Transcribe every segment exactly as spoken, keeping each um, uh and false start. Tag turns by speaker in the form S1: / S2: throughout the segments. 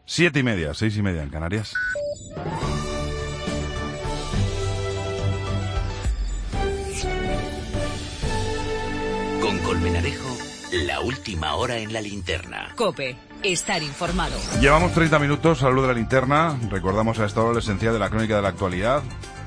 S1: Siete y media, seis y media en Canarias.
S2: Con Colmenarejo, la última hora en la linterna.
S3: COPE, estar informado.
S1: Llevamos treinta minutos a la luz de la linterna. Recordamos a esta hora lo esencial de la crónica de la actualidad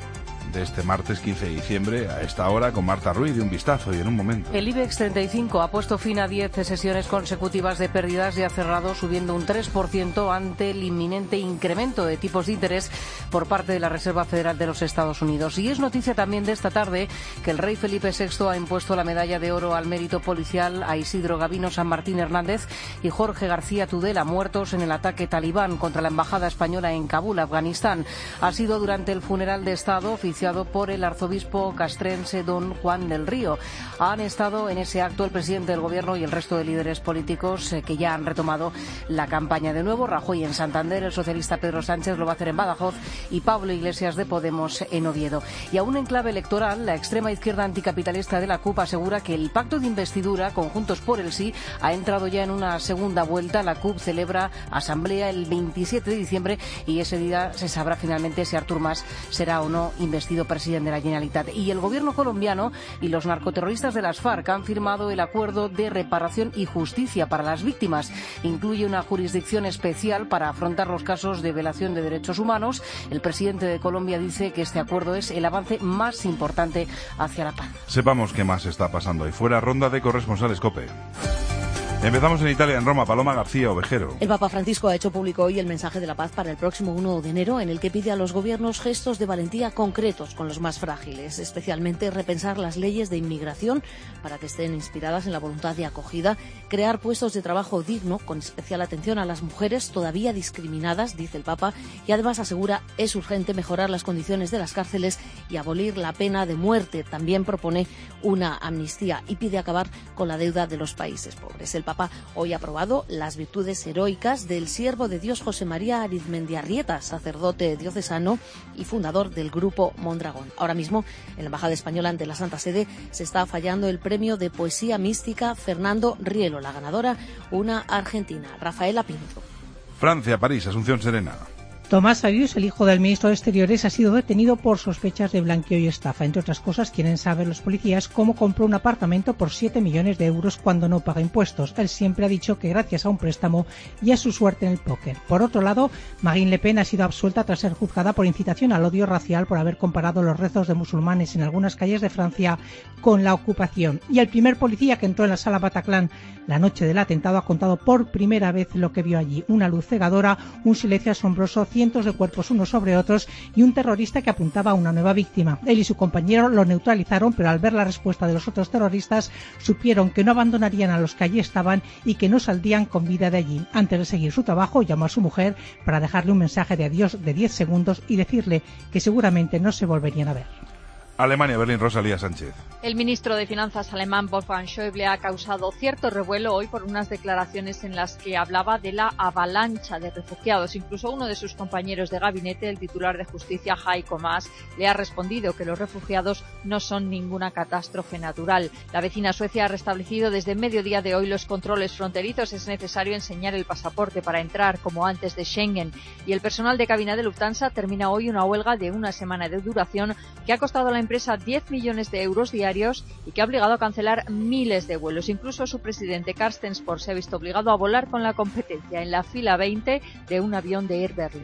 S1: de este martes quince de diciembre, a esta hora, con Marta Ruiz, de Un Vistazo y en un momento.
S4: El IBEX treinta y cinco ha puesto fin a diez sesiones consecutivas de pérdidas y ha cerrado subiendo un tres por ciento ante el inminente incremento de tipos de interés por parte de la Reserva Federal de los Estados Unidos. Y es noticia también de esta tarde que el rey Felipe sexto ha impuesto la medalla de oro al mérito policial a Isidro Gabino San Martín Hernández y Jorge García Tudela, muertos en el ataque talibán contra la embajada española en Kabul, Afganistán. Ha sido durante el funeral de Estado oficial por el arzobispo castrense don Juan del Río. Han estado en ese acto el presidente del Gobierno y el resto de líderes políticos eh, que ya han retomado la campaña. De nuevo, Rajoy en Santander, el socialista Pedro Sánchez lo va a hacer en Badajoz y Pablo Iglesias de Podemos en Oviedo. Y aún en clave electoral, la extrema izquierda anticapitalista de la C U P asegura que el pacto de investidura, Conjuntos por el Sí, ha entrado ya en una segunda vuelta. La C U P celebra asamblea el veintisiete de diciembre y ese día se sabrá finalmente si Artur Mas será o no investido presidente de la Generalitat. Y el gobierno colombiano y los narcoterroristas de las FARC han firmado el acuerdo de reparación y justicia para las víctimas. Incluye una jurisdicción especial para afrontar los casos de violación de derechos humanos. El presidente de Colombia dice que este acuerdo es el avance más importante hacia la paz.
S1: Sepamos qué más está pasando ahí fuera. Ronda de corresponsales COPE. Empezamos en Italia, en Roma. Paloma García Ovejero.
S5: El Papa Francisco ha hecho público hoy el mensaje de la paz para el próximo uno de enero, en el que pide a los gobiernos gestos de valentía concretos con los más frágiles, especialmente repensar las leyes de inmigración para que estén inspiradas en la voluntad de acogida, crear puestos de trabajo digno, con especial atención a las mujeres todavía discriminadas, dice el Papa, y además asegura es urgente mejorar las condiciones de las cárceles y abolir la pena de muerte. También propone una amnistía y pide acabar con la deuda de los países pobres. El Papa hoy ha aprobado las virtudes heroicas del siervo de Dios José María Arizmendiarrieta, sacerdote diocesano y fundador del Grupo Mondragón. Ahora mismo, en la Embajada Española ante la Santa Sede, se está fallando el premio de poesía mística Fernando Rielo. La ganadora, una argentina, Rafaela Pinto.
S1: Francia, París, Asunción Serena.
S6: Tomás Arius, el hijo del ministro de Exteriores, ha sido detenido por sospechas de blanqueo y estafa. Entre otras cosas, quieren saber los policías cómo compró un apartamento por siete millones de euros cuando no paga impuestos. Él siempre ha dicho que gracias a un préstamo y a su suerte en el póker. Por otro lado, Marine Le Pen ha sido absuelta tras ser juzgada por incitación al odio racial por haber comparado los rezos de musulmanes en algunas calles de Francia con la ocupación. Y el primer policía que entró en la sala Bataclan la noche del atentado ha contado por primera vez lo que vio allí. Una luz cegadora, un silencio asombroso, cientos de cuerpos unos sobre otros y un terrorista que apuntaba a una nueva víctima. Él y su compañero lo neutralizaron, pero al ver la respuesta de los otros terroristas supieron que no abandonarían a los que allí estaban y que no saldrían con vida de allí. Antes de seguir su trabajo, llamó a su mujer para dejarle un mensaje de adiós de diez segundos y decirle que seguramente no se volverían a ver.
S1: Alemania, Berlín, Rosalía Sánchez.
S7: El ministro de Finanzas alemán Wolfgang Schäuble ha causado cierto revuelo hoy por unas declaraciones en las que hablaba de la avalancha de refugiados. Incluso uno de sus compañeros de gabinete, el titular de Justicia Heiko Maas, le ha respondido que los refugiados no son ninguna catástrofe natural. La vecina Suecia ha restablecido desde mediodía de hoy los controles fronterizos. Es necesario enseñar el pasaporte para entrar, como antes de Schengen. Y el personal de cabina de Lufthansa termina hoy una huelga de una semana de duración que ha costado a la empresa diez millones de euros diarios y que ha obligado a cancelar miles de vuelos. Incluso su presidente Carsten Spohr se ha visto obligado a volar con la competencia en la fila veinte de un avión de Air Berlin.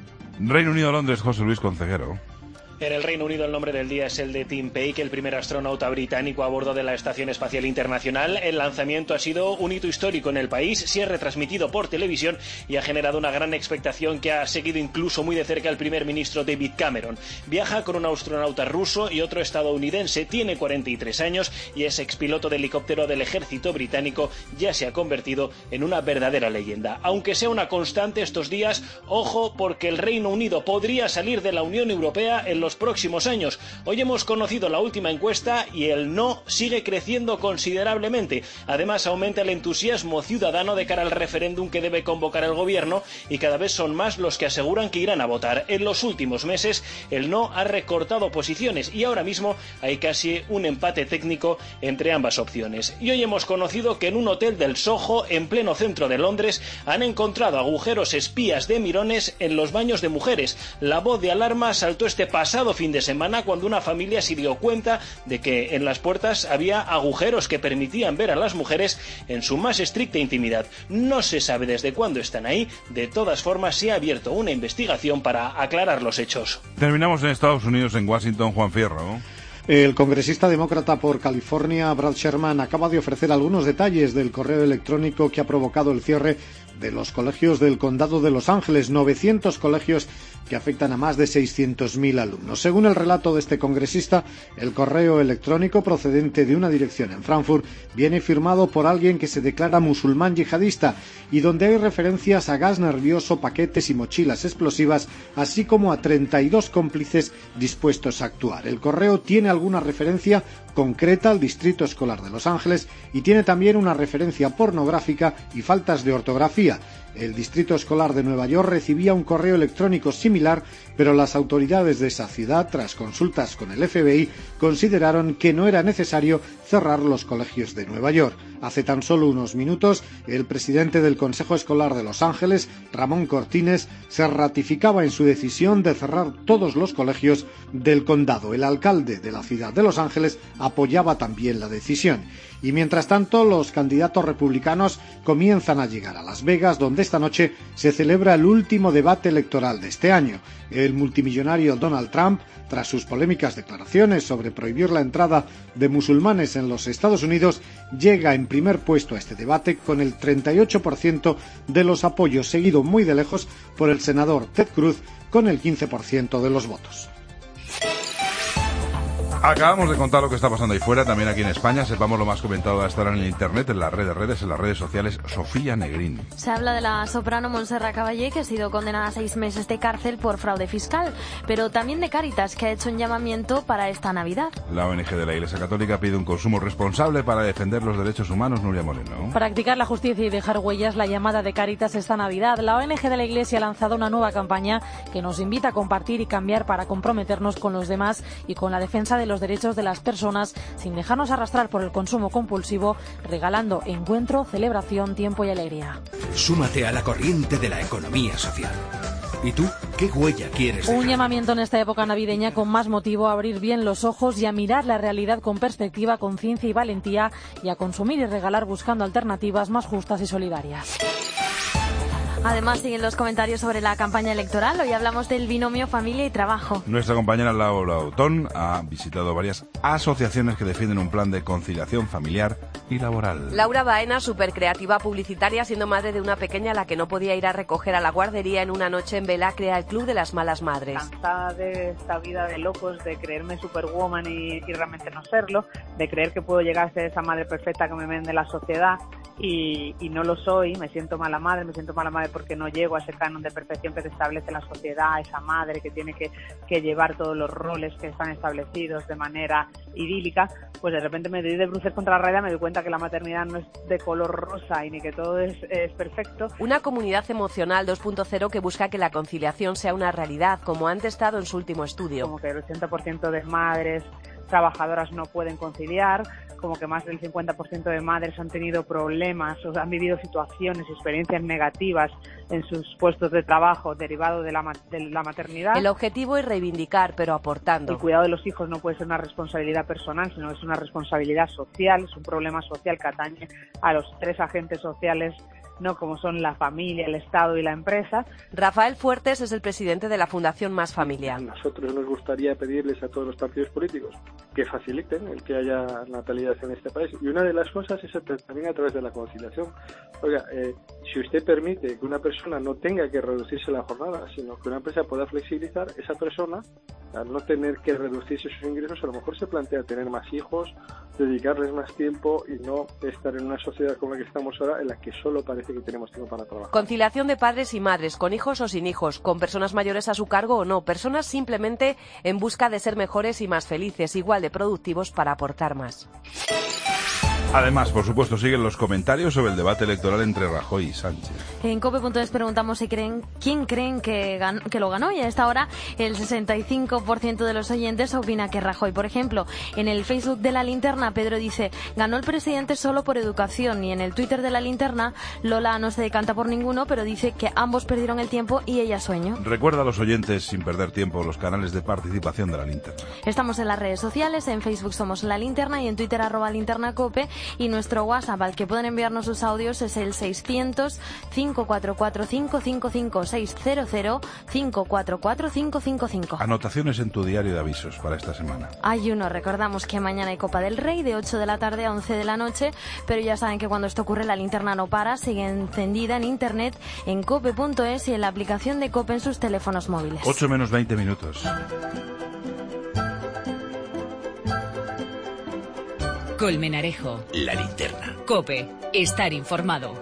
S1: Reino Unido, Londres, José Luis Concejero.
S8: En el Reino Unido el nombre del día es el de Tim Peake, el primer astronauta británico a bordo de la Estación Espacial Internacional. El lanzamiento ha sido un hito histórico en el país, se ha retransmitido por televisión y ha generado una gran expectación que ha seguido incluso muy de cerca el primer ministro David Cameron. Viaja con un astronauta ruso y otro estadounidense, tiene cuarenta y tres años y es expiloto de helicóptero del ejército británico. Ya se ha convertido en una verdadera leyenda. Aunque sea una constante estos días, ojo, porque el Reino Unido podría salir de la Unión Europea en los los próximos años. Hoy hemos conocido la última encuesta y el no sigue creciendo considerablemente. Además, aumenta el entusiasmo ciudadano de cara al referéndum que debe convocar el gobierno y cada vez son más los que aseguran que irán a votar. En los últimos meses, el no ha recortado posiciones y ahora mismo hay casi un empate técnico entre ambas opciones. Y hoy hemos conocido que en un hotel del Soho, en pleno centro de Londres, han encontrado agujeros espías de mirones en los baños de mujeres. La voz de alarma saltó este pasado fin de semana cuando una familia se dio cuenta de que en las puertas había agujeros que permitían ver a las mujeres en su más estricta intimidad. No se sabe desde cuándo están ahí. De todas formas, se ha abierto una investigación para aclarar los hechos.
S1: Terminamos en Estados Unidos, en Washington, Juan Fierro.
S9: El congresista demócrata por California, Brad Sherman, acaba de ofrecer algunos detalles del correo electrónico que ha provocado el cierre de los colegios del condado de Los Ángeles, novecientos colegios que afectan a más de seiscientos mil alumnos. Según el relato de este congresista, el correo electrónico procedente de una dirección en Frankfurt viene firmado por alguien que se declara musulmán yihadista y donde hay referencias a gas nervioso, paquetes y mochilas explosivas, así como a treinta y dos cómplices dispuestos a actuar. El correo tiene alguna referencia concreta al Distrito Escolar de Los Ángeles y tiene también una referencia pornográfica y faltas de ortografía. El Distrito Escolar de Nueva York recibía un correo electrónico similar, pero las autoridades de esa ciudad, tras consultas con el F B I, consideraron que no era necesario cerrar los colegios de Nueva York. Hace tan solo unos minutos, el presidente del Consejo Escolar de Los Ángeles, Ramón Cortines, se ratificaba en su decisión de cerrar todos los colegios del condado. El alcalde de la ciudad de Los Ángeles apoyaba también la decisión. Y mientras tanto, los candidatos republicanos comienzan a llegar a Las Vegas, donde esta noche se celebra el último debate electoral de este año. El multimillonario Donald Trump, tras sus polémicas declaraciones sobre prohibir la entrada de musulmanes en los Estados Unidos, llega en primer puesto a este debate con el treinta y ocho por ciento de los apoyos, seguido muy de lejos por el senador Ted Cruz con el quince por ciento de los votos.
S1: Acabamos de contar lo que está pasando ahí fuera, también aquí en España. Sepamos lo más comentado hasta ahora en el internet, en las redes, redes, en las redes sociales. Sofía Negrín.
S10: Se habla de la soprano Montserrat Caballé, que ha sido condenada a seis meses de cárcel por fraude fiscal, pero también de Cáritas, que ha hecho un llamamiento para esta Navidad.
S1: La O N G de la Iglesia Católica pide un consumo responsable para defender los derechos humanos. Nuria Moreno.
S11: Practicar la justicia y dejar huellas, la llamada de Cáritas esta Navidad. La O N G de la Iglesia ha lanzado una nueva campaña que nos invita a compartir y cambiar para comprometernos con los demás y con la defensa de los derechos de las personas personas sin dejarnos arrastrar por el consumo compulsivo, regalando encuentro, celebración, tiempo y alegría.
S2: Súmate a la corriente de la economía social. ¿Y tú qué huella quieres dejar?
S11: Un llamamiento en esta época navideña con más motivo a abrir bien los ojos y a mirar la realidad con perspectiva, conciencia y valentía, y a consumir y regalar buscando alternativas más justas y solidarias.
S10: Además, siguen los comentarios sobre la campaña electoral. Hoy hablamos del binomio familia y trabajo.
S1: Nuestra compañera Laura Otón ha visitado varias asociaciones que defienden un plan de conciliación familiar y laboral.
S12: Laura Baena, súper creativa publicitaria, siendo madre de una pequeña a la que no podía ir a recoger a la guardería en una noche en vela, crea el Club de las Malas Madres.
S13: Cansada de esta vida de locos, de creerme superwoman y, y realmente no serlo, de creer que puedo llegar a ser esa madre perfecta que me vende la sociedad. Y, y no lo soy, me siento mala madre, me siento mala madre porque no llego a ese canon de perfección que te establece la sociedad, esa madre que tiene que, que llevar todos los roles que están establecidos de manera idílica. Pues de repente me doy de bruces contra la realidad, me doy cuenta que la maternidad no es de color rosa y ni que todo es, es perfecto.
S12: Una comunidad emocional dos punto cero que busca que la conciliación sea una realidad, como han testado en su último estudio.
S13: Como que el ochenta por ciento de madres trabajadoras no pueden conciliar, como que más del cincuenta por ciento de madres han tenido problemas o han vivido situaciones, experiencias negativas en sus puestos de trabajo derivado de la, de la maternidad.
S12: El objetivo es reivindicar, pero aportando.
S13: El cuidado de los hijos no puede ser una responsabilidad personal, sino es una responsabilidad social, es un problema social que atañe a los tres agentes sociales, no como son la familia, el Estado y la empresa.
S12: Rafael Fuertes es el presidente de la Fundación Más Familia.
S14: A nosotros nos gustaría pedirles a todos los partidos políticos que faciliten el que haya natalidad en este país. Y una de las cosas es también a través de la conciliación. Oiga, eh, Si usted permite que una persona no tenga que reducirse la jornada, sino que una empresa pueda flexibilizar, esa persona, al no tener que reducirse sus ingresos, a lo mejor se plantea tener más hijos, dedicarles más tiempo y no estar en una sociedad como la que estamos ahora, en la que solo parece que tenemos tiempo para trabajar.
S12: Conciliación de padres y madres, con hijos o sin hijos, con personas mayores a su cargo o no, personas simplemente en busca de ser mejores y más felices, igual de productivos para aportar más.
S1: Además, por supuesto, siguen los comentarios sobre el debate electoral entre Rajoy y Sánchez.
S10: En cope punto es preguntamos si creen quién creen que, ganó, que lo ganó, y a esta hora el sesenta y cinco por ciento de los oyentes opina que Rajoy. Por ejemplo, en el Facebook de La Linterna, Pedro dice, ganó el presidente solo por educación, y en el Twitter de La Linterna, Lola no se decanta por ninguno, pero dice que ambos perdieron el tiempo y ella sueño.
S1: Recuerda a los oyentes, sin perder tiempo, los canales de participación de La Linterna.
S10: Estamos en las redes sociales, en Facebook somos La Linterna y en Twitter arroba Linterna Cope. Y nuestro WhatsApp al que pueden enviarnos sus audios es el seiscientos, cinco cuatro cuatro, cinco cinco cinco, seiscientos, cinco cuatro cuatro, cinco cinco cinco.
S1: Anotaciones en tu diario de avisos para esta semana.
S10: Hay uno, recordamos que mañana hay Copa del Rey de ocho de la tarde a once de la noche, pero ya saben que cuando esto ocurre La Linterna no para, sigue encendida en internet, en cope punto es y en la aplicación de Cope en sus teléfonos móviles.
S1: ocho menos veinte minutos.
S3: Colmenarejo.
S2: La Linterna.
S3: Cope. Estar informado.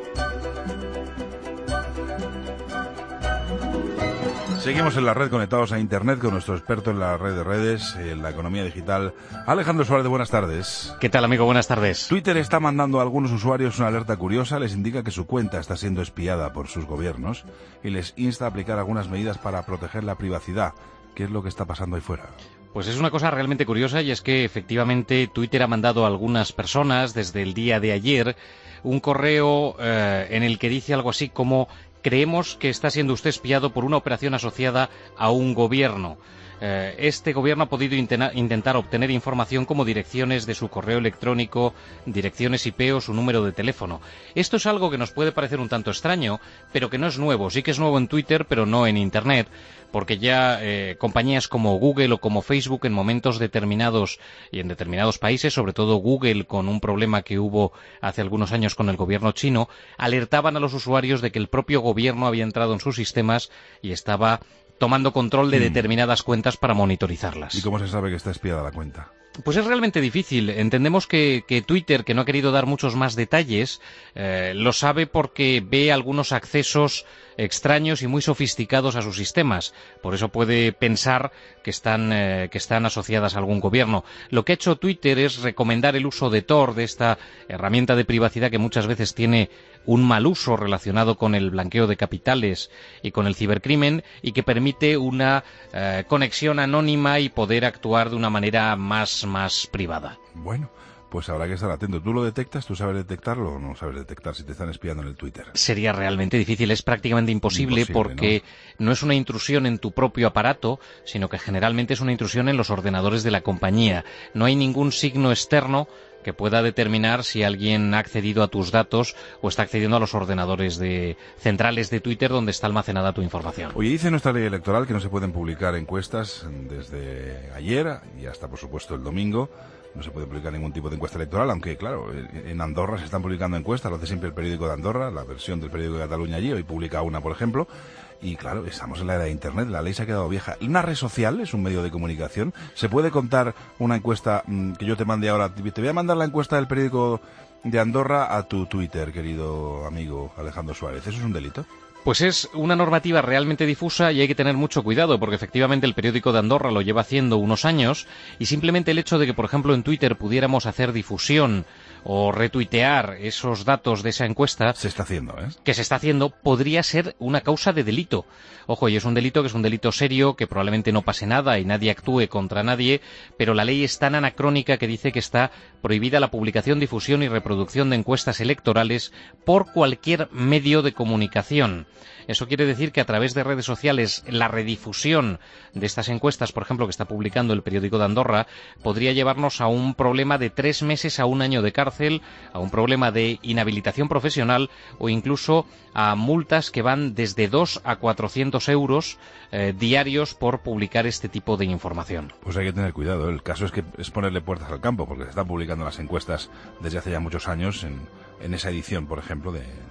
S1: Seguimos en la red, conectados a Internet con nuestro experto en la red de redes, en la economía digital, Alejandro Suárez. Buenas tardes.
S15: ¿Qué tal, amigo? Buenas tardes.
S1: Twitter está mandando a algunos usuarios una alerta curiosa. Les indica que su cuenta está siendo espiada por sus gobiernos y les insta a aplicar algunas medidas para proteger la privacidad. ¿Qué es lo que está pasando ahí fuera?
S15: Pues es una cosa realmente curiosa, y es que efectivamente Twitter ha mandado a algunas personas desde el día de ayer un correo eh, en el que dice algo así como: creemos que está siendo usted espiado por una operación asociada a un gobierno. Eh, este gobierno ha podido intena, intentar obtener información como direcciones de su correo electrónico, direcciones I P o su número de teléfono. Esto es algo que nos puede parecer un tanto extraño, pero que no es nuevo. Sí que es nuevo en Twitter, pero no en Internet, porque ya eh, compañías como Google o como Facebook en momentos determinados y en determinados países, sobre todo Google con un problema que hubo hace algunos años con el gobierno chino, alertaban a los usuarios de que el propio gobierno había entrado en sus sistemas y estaba tomando control de determinadas cuentas para monitorizarlas.
S1: ¿Y cómo se sabe que está espiada la cuenta?
S15: Pues es realmente difícil. Entendemos que, que Twitter, que no ha querido dar muchos más detalles, eh, lo sabe porque ve algunos accesos extraños y muy sofisticados a sus sistemas. Por eso puede pensar que están, eh, que están asociadas a algún gobierno. Lo que ha hecho Twitter es recomendar el uso de Tor, de esta herramienta de privacidad que muchas veces tiene un mal uso relacionado con el blanqueo de capitales y con el cibercrimen, y que permite una eh, conexión anónima y poder actuar de una manera más, más privada.
S1: Bueno, pues habrá que estar atento. ¿Tú lo detectas? ¿Tú sabes detectarlo o no sabes detectar si te están espiando en el Twitter?
S15: Sería realmente difícil, es prácticamente imposible, imposible porque ¿no? no es una intrusión en tu propio aparato, sino que generalmente es una intrusión en los ordenadores de la compañía. No hay ningún signo externo que pueda determinar si alguien ha accedido a tus datos o está accediendo a los ordenadores de centrales de Twitter donde está almacenada tu información.
S1: Oye, dice nuestra ley electoral que no se pueden publicar encuestas desde ayer y hasta, por supuesto, el domingo. No se puede publicar ningún tipo de encuesta electoral, aunque, claro, en Andorra se están publicando encuestas, lo hace siempre el periódico de Andorra, la versión del periódico de Cataluña allí, hoy publica una, por ejemplo. Y claro, estamos en la era de Internet, la ley se ha quedado vieja. ¿Una red social es un medio de comunicación? ¿Se puede contar una encuesta mmm, que yo te mande ahora? Te voy a mandar la encuesta del periódico de Andorra a tu Twitter, querido amigo Alejandro Suárez. ¿Eso es un delito?
S15: Pues es una normativa realmente difusa y hay que tener mucho cuidado, porque efectivamente el periódico de Andorra lo lleva haciendo unos años, y simplemente el hecho de que, por ejemplo, en Twitter pudiéramos hacer difusión o retuitear esos datos de esa encuesta
S1: se está haciendo, ¿eh?
S15: que se está haciendo, podría ser una causa de delito. Ojo, y es un delito que es un delito serio, que probablemente no pase nada y nadie actúe contra nadie, pero la ley es tan anacrónica que dice que está prohibida la publicación, difusión y reproducción de encuestas electorales por cualquier medio de comunicación. Eso quiere decir que a través de redes sociales la redifusión de estas encuestas, por ejemplo, que está publicando el periódico de Andorra, podría llevarnos a un problema de tres meses a un año de cárcel, a un problema de inhabilitación profesional o incluso a multas que van desde dos a cuatrocientos euros eh, diarios por publicar este tipo de información.
S1: Pues hay que tener cuidado, ¿eh? El caso es que es ponerle puertas al campo, porque se están publicando las encuestas desde hace ya muchos años en, en esa edición, por ejemplo, de...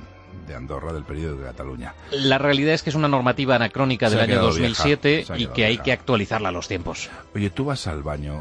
S1: de Andorra, del periódico de Cataluña.
S15: La realidad es que es una normativa anacrónica del año dos mil siete y que hay que actualizarla a los tiempos.
S1: Oye, ¿tú vas al baño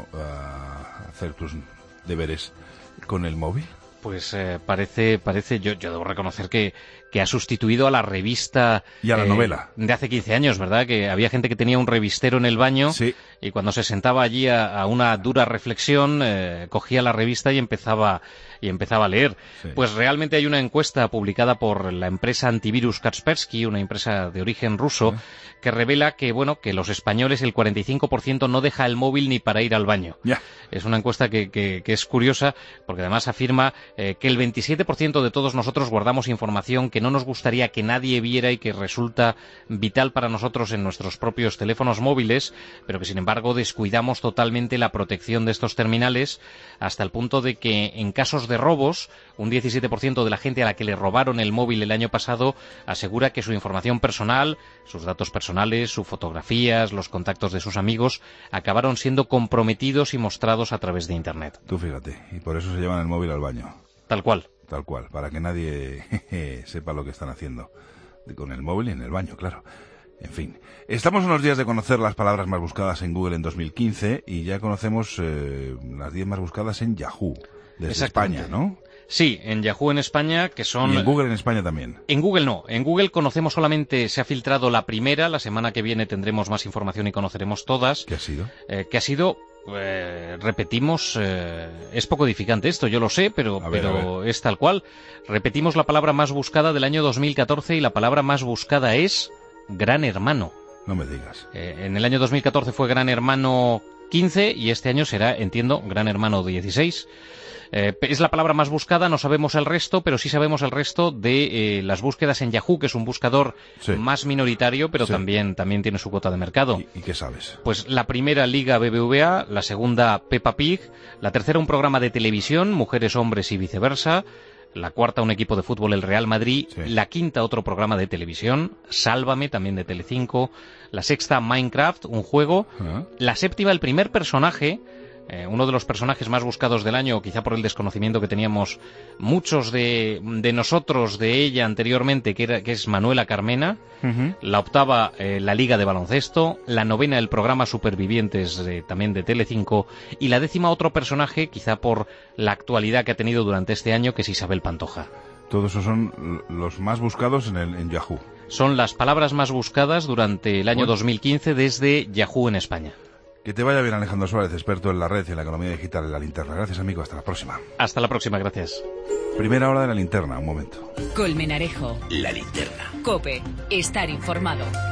S1: a hacer tus deberes con el móvil?
S15: Pues eh, parece, parece yo, yo debo reconocer que, que ha sustituido a la revista...
S1: Y a la
S15: eh,
S1: novela.
S15: De hace quince años, ¿verdad? Que había gente que tenía un revistero en el baño
S1: sí.
S15: y cuando se sentaba allí a, a una dura reflexión, eh, cogía la revista y empezaba, y empezaba a leer. Sí. Pues realmente hay una encuesta publicada por la empresa antivirus Kaspersky, una empresa de origen ruso, sí. que revela que, bueno, que los españoles, el cuarenta y cinco por ciento no deja el móvil ni para ir al baño.
S1: Yeah.
S15: Es una encuesta que, que, que es curiosa porque además afirma eh, que el veintisiete por ciento de todos nosotros guardamos información que no nos gustaría que nadie viera y que resulta vital para nosotros en nuestros propios teléfonos móviles, pero que sin embargo descuidamos totalmente la protección de estos terminales hasta el punto de que en casos de robos, un diecisiete por ciento de la gente a la que le robaron el móvil el año pasado asegura que su información personal, sus datos personales, sus fotografías, los contactos de sus amigos acabaron siendo comprometidos y mostrados a través de Internet.
S1: Tú fíjate, y por eso se llevan el móvil al baño.
S15: Tal cual.
S1: Tal cual, para que nadie jeje, sepa lo que están haciendo con el móvil y en el baño, claro. En fin, estamos unos días de conocer las palabras más buscadas en Google en dos mil quince y ya conocemos eh, las diez más buscadas en Yahoo, desde España, ¿no?
S15: Sí, en Yahoo en España, que son...
S1: Y en Google en España también.
S15: En Google no. En Google conocemos solamente, se ha filtrado la primera, la semana que viene tendremos más información y conoceremos todas.
S1: ¿Qué ha sido?
S15: Eh, que ha sido... Eh, repetimos, eh, es poco edificante esto, yo lo sé, pero,
S1: a ver,
S15: pero es tal cual. Repetimos la palabra más buscada del año dos mil catorce y la palabra más buscada es Gran Hermano.
S1: No me digas.
S15: Eh, en el año dos mil catorce fue Gran Hermano quince y este año será, entiendo, Gran Hermano dieciséis. Eh, es la palabra más buscada, no sabemos el resto, pero sí sabemos el resto de eh, las búsquedas en Yahoo, que es un buscador sí. más minoritario, pero sí. también, también tiene su cuota de mercado.
S1: ¿Y, ¿Y qué sabes?
S15: Pues la primera, Liga B B V A, la segunda, Peppa Pig, la tercera, un programa de televisión, Mujeres, Hombres y viceversa, la cuarta, un equipo de fútbol, el Real Madrid, sí. la quinta, otro programa de televisión, Sálvame, también de Telecinco, la sexta, Minecraft, un juego, uh-huh. la séptima, el primer personaje, Eh, uno de los personajes más buscados del año, quizá por el desconocimiento que teníamos muchos de, de nosotros de ella anteriormente, que, era, que es Manuela Carmena. Uh-huh. La octava, eh, la Liga de Baloncesto. La novena, el programa Supervivientes, de, también de Telecinco. Y la décima, otro personaje, quizá por la actualidad que ha tenido durante este año, que es Isabel Pantoja.
S1: Todos esos son los más buscados en, el, en Yahoo.
S15: Son las palabras más buscadas durante el año bueno. dos mil quince desde Yahoo en España.
S1: Que te vaya bien, Alejandro Suárez, experto en la red y en la economía digital en La Linterna. Gracias, amigo. Hasta la próxima.
S15: Hasta la próxima, gracias.
S1: Primera hora de La Linterna, un momento.
S3: Colmenarejo.
S2: La Linterna.
S3: COPE. Estar informado.